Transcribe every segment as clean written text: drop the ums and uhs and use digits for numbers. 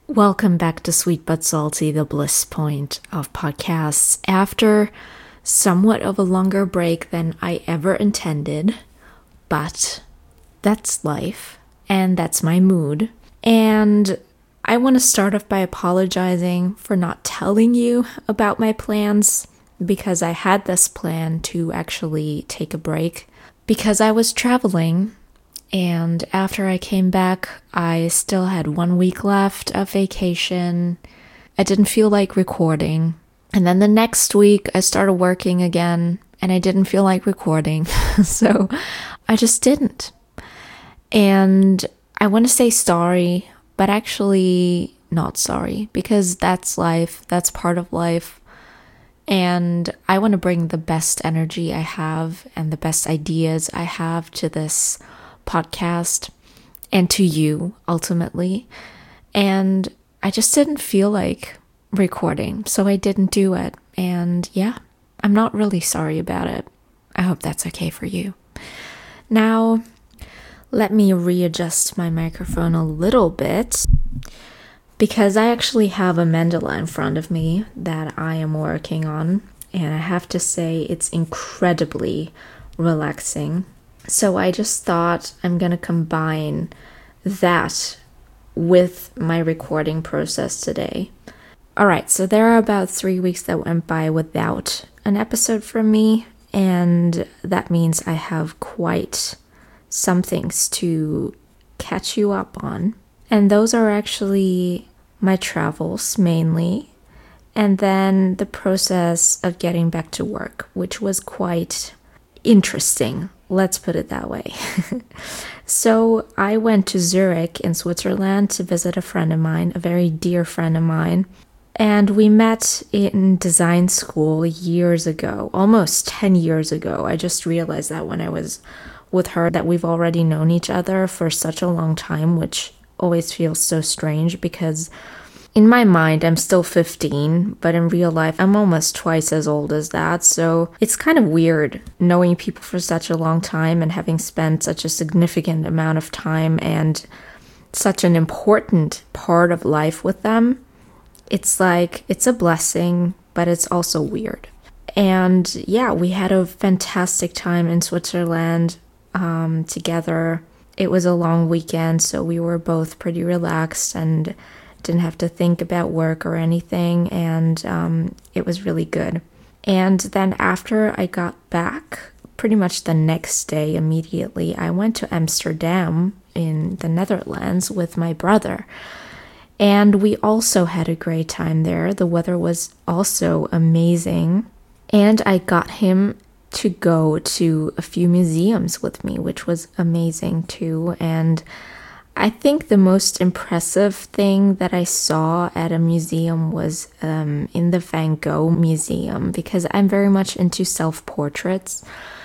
Welcome back to Sweet But Salty, the bliss point of podcasts. After somewhat of a longer break than I ever intended, but that's life and that's my mood. And I want to start off by apologizing for not telling you about my plans because I had this plan to actually take a break because I was traveling. And after I came back, I still had 1 week left of vacation. I didn't feel like recording. And then the next week, I started working again, and I didn't feel like recording. So I just didn't. And I want to say sorry, but actually not sorry, because that's life. That's part of life. And I want to bring the best energy I have and the best ideas I have to this podcast and to you ultimately. And I just didn't feel like recording, so I didn't do it. And yeah, I'm not really sorry about it. I hope that's okay for you. Now, let me readjust my microphone a little bit because I actually have a mandala in front of me that I am working on, and I have to say it's incredibly relaxing. So I just thought I'm going to combine that with my recording process today. All right, so there are about 3 weeks that went by without an episode from me, and that means I have quite some things to catch you up on. And those are actually my travels mainly, and then the process of getting back to work, which was quite interesting. Let's put it that way. So I went to Zurich in Switzerland to visit a friend of mine, a very dear friend of mine. And we met in design school years ago, almost 10 years ago. I just realized that when I was with her that we've already known each other for such a long time, which always feels so strange because in my mind, I'm still 15, but in real life, I'm almost twice as old as that. So it's kind of weird knowing people for such a long time and having spent such a significant amount of time and such an important part of life with them. It's like, it's a blessing, but it's also weird. And yeah, we had a fantastic time in Switzerland together. It was a long weekend, so we were both pretty relaxed and didn't have to think about work or anything, and it was really good. And then after I got back, pretty much the next day immediately, I went to Amsterdam in the Netherlands with my brother. And we also had a great time there. The weather was also amazing. And I got him to go to a few museums with me, which was amazing too. And I think the most impressive thing that I saw at a museum was in the Van Gogh Museum, because I'm very much into self-portraits.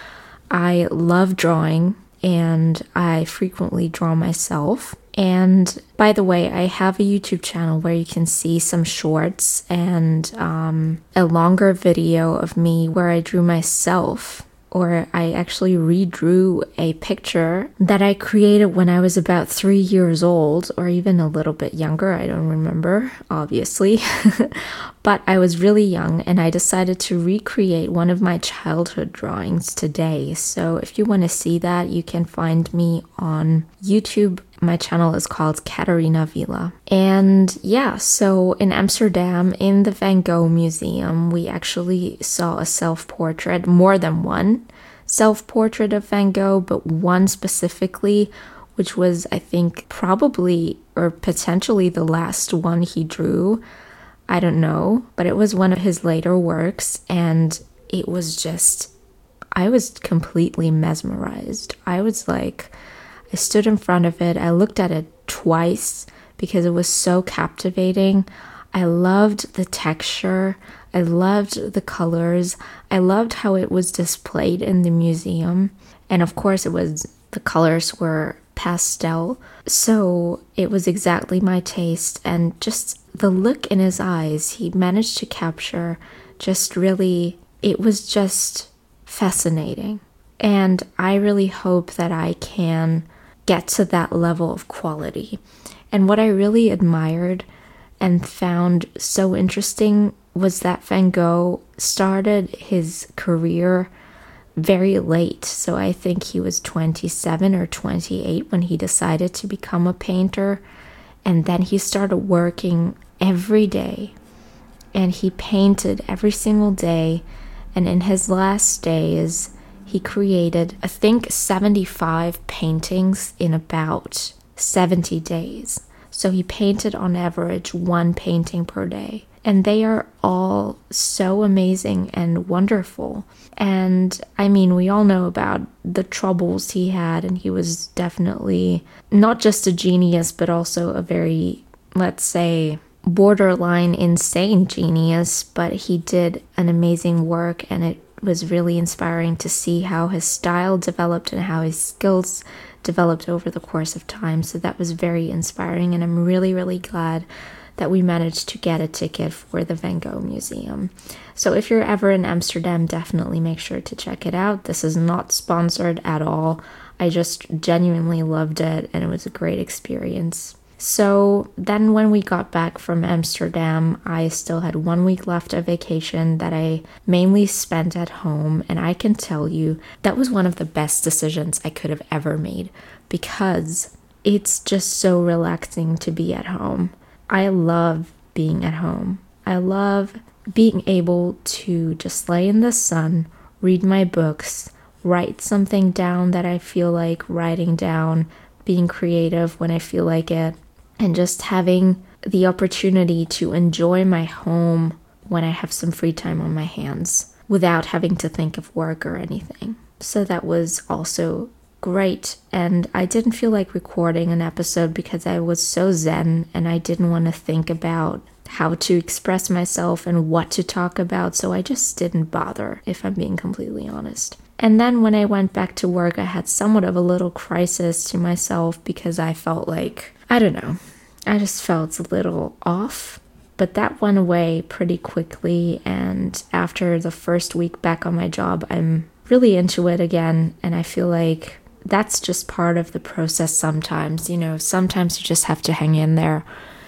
I love drawing and I frequently draw myself. And by the way, I have a YouTube channel where you can see some shorts and a longer video of me where I drew myself, or I actually redrew a picture that I created when I was about 3 years old, or even a little bit younger. I don't remember, obviously. But I was really young, and I decided to recreate one of my childhood drawings today. So if you want to see that, you can find me on YouTube. My channel is called Katarina Vila. And yeah, so in Amsterdam, in the Van Gogh Museum, we actually saw a self-portrait, more than one self-portrait of Van Gogh, but one specifically, which was, I think, probably or potentially the last one he drew. I don't know, but it was one of his later works, and it was just, I was completely mesmerized. I was like, I stood in front of it. I looked at it twice because it was so captivating. I loved the texture. I loved the colors. I loved how it was displayed in the museum. And of course, the colors were pastel. So it was exactly my taste. And just the look in his eyes, he managed to capture just really, it was just fascinating. And I really hope that I can get to that level of quality. And what I really admired and found so interesting was that Van Gogh started his career very late. So I think he was 27 or 28 when he decided to become a painter. And then he started working every day. And he painted every single day. And in his last days, he created, I think, 75 paintings in about 70 days. So he painted on average one painting per day. And they are all so amazing and wonderful. And I mean, we all know about the troubles he had, and he was definitely not just a genius, but also a very, let's say, borderline insane genius. But he did an amazing work, and it was really inspiring to see how his style developed and how his skills developed over the course of time. So that was very inspiring, and I'm really, really glad that we managed to get a ticket for the Van Gogh Museum. So if you're ever in Amsterdam, definitely make sure to check it out. This is not sponsored at all. I just genuinely loved it, and it was a great experience. So then when we got back from Amsterdam, I still had 1 week left of vacation that I mainly spent at home. And I can tell you that was one of the best decisions I could have ever made, because it's just so relaxing to be at home. I love being at home. I love being able to just lay in the sun, read my books, write something down that I feel like writing down, being creative when I feel like it, and just having the opportunity to enjoy my home when I have some free time on my hands without having to think of work or anything. So that was also great. And I didn't feel like recording an episode because I was so zen and I didn't want to think about how to express myself and what to talk about. So I just didn't bother, if I'm being completely honest. And then when I went back to work, I had somewhat of a little crisis to myself because I felt like, I don't know, I just felt a little off. But that went away pretty quickly. And after the first week back on my job, I'm really into it again. And I feel like that's just part of the process sometimes. You know, sometimes you just have to hang in there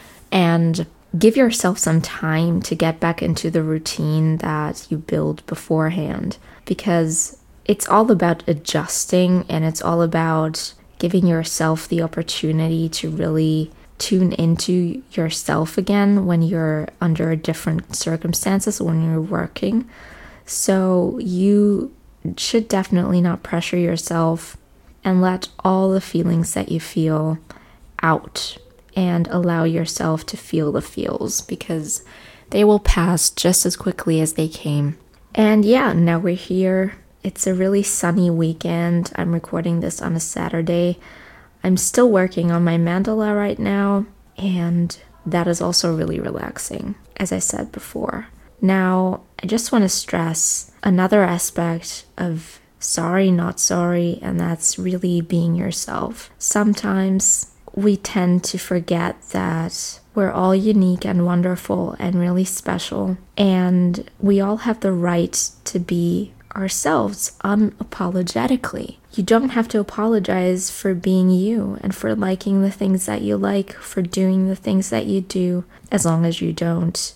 and give yourself some time to get back into the routine that you build beforehand, because it's all about adjusting, and it's all about giving yourself the opportunity to really tune into yourself again when you're under different circumstances, when you're working. So you should definitely not pressure yourself, and let all the feelings that you feel out and allow yourself to feel the feels, because they will pass just as quickly as they came. And yeah, now we're here. It's a really sunny weekend. I'm recording this on a Saturday. I'm still working on my mandala right now, and that is also really relaxing, as I said before. Now, I just want to stress another aspect of sorry, not sorry, and that's really being yourself. Sometimes we tend to forget that we're all unique and wonderful and really special, and we all have the right to be ourselves unapologetically. You don't have to apologize for being you and for liking the things that you like, for doing the things that you do, as long as you don't,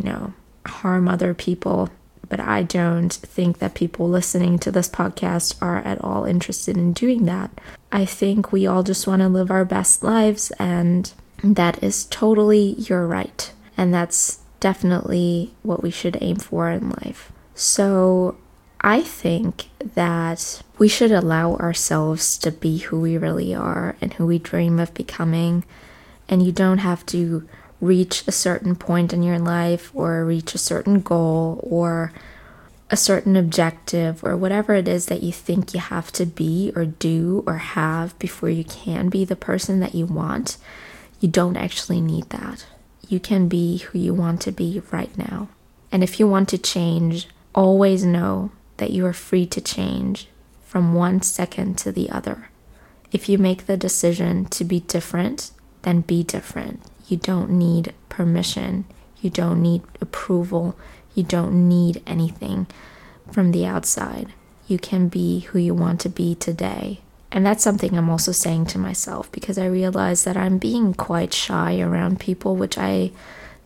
harm other people. But I don't think that people listening to this podcast are at all interested in doing that. I think we all just want to live our best lives, and that is totally your right. And that's definitely what we should aim for in life. So I think that we should allow ourselves to be who we really are and who we dream of becoming. And you don't have to reach a certain point in your life or reach a certain goal or a certain objective or whatever it is that you think you have to be or do or have before you can be the person that you want. You don't actually need that. You can be who you want to be right now. And if you want to change, always know that you are free to change from one second to the other. If you make the decision to be different, then be different. You don't need permission. You don't need approval. You don't need anything from the outside. You can be who you want to be today. And that's something I'm also saying to myself, because I realize that I'm being quite shy around people, which I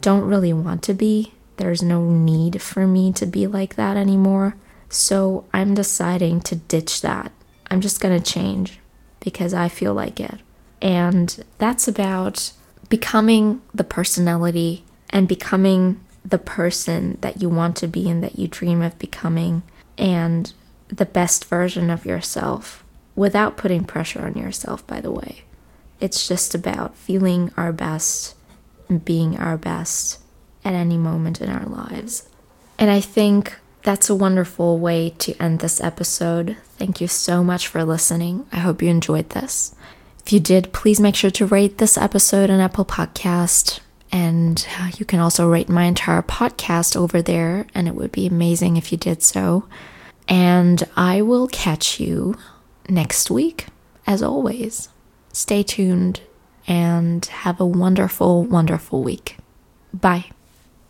don't really want to be. There's no need for me to be like that anymore. So I'm deciding to ditch that. I'm just going to change because I feel like it. And that's about becoming the personality and becoming the person that you want to be and that you dream of becoming, and the best version of yourself without putting pressure on yourself, by the way. It's just about feeling our best and being our best at any moment in our lives. And I think that's a wonderful way to end this episode. Thank you so much for listening. I hope you enjoyed this. If you did, please make sure to rate this episode on Apple Podcast. And you can also rate my entire podcast over there, and it would be amazing if you did so. And I will catch you next week, as always. Stay tuned and have a wonderful, wonderful week. Bye.